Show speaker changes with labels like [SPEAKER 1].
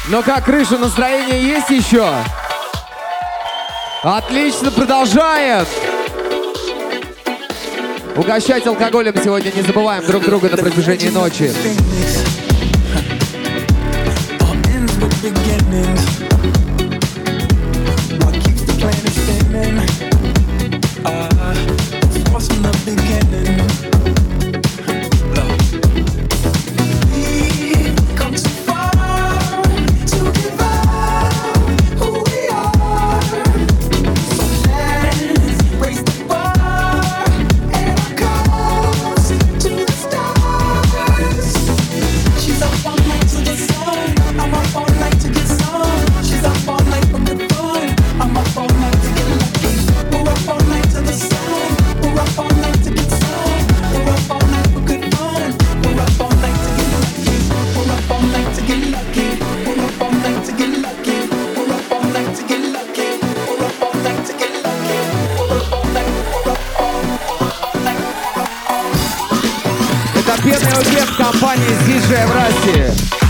[SPEAKER 1] Ну как, крыша, настроение есть еще? Отлично, продолжаем. Угощать алкоголем сегодня не забываем друг друга на протяжении ночи. Это первый успех компании DJ в России.